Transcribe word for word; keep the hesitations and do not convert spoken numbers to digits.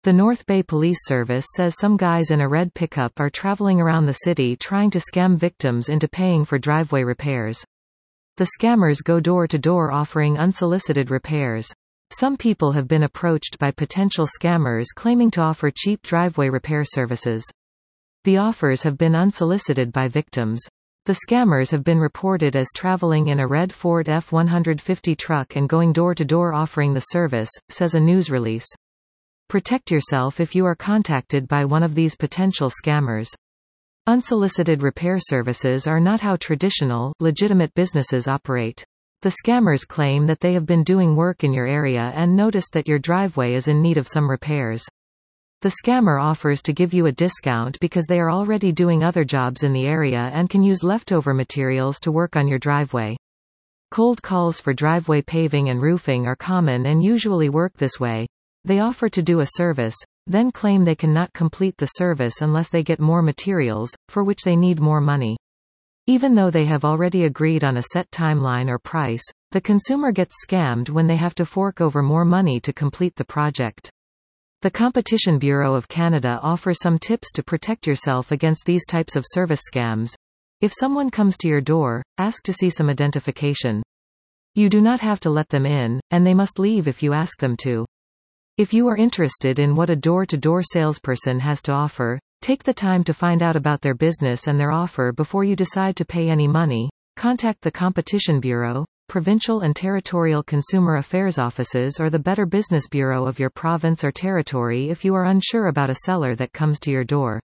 The North Bay Police Service says some guys in a red pickup are traveling around the city trying to scam victims into paying for driveway repairs. The scammers go door to door offering unsolicited repairs. Some people have been approached by potential scammers claiming to offer cheap driveway repair services. The offers have been unsolicited by victims. The scammers have been reported as traveling in a red Ford F one fifty truck and going door to door offering the service, says a news release. Protect yourself if you are contacted by one of these potential scammers. Unsolicited repair services are not how traditional, legitimate businesses operate. The scammers claim that they have been doing work in your area and noticed that your driveway is in need of some repairs. The scammer offers to give you a discount because they are already doing other jobs in the area and can use leftover materials to work on your driveway. Cold calls for driveway paving and roofing are common and usually work this way. They offer to do a service, then claim they cannot complete the service unless they get more materials, for which they need more money. Even though they have already agreed on a set timeline or price, the consumer gets scammed when they have to fork over more money to complete the project. The Competition Bureau of Canada offers some tips to protect yourself against these types of service scams. If someone comes to your door, ask to see some identification. You do not have to let them in, and they must leave if you ask them to. If you are interested in what a door-to-door salesperson has to offer, take the time to find out about their business and their offer before you decide to pay any money. Contact the Competition Bureau, provincial and territorial consumer affairs offices or the Better Business Bureau of your province or territory if you are unsure about a seller that comes to your door.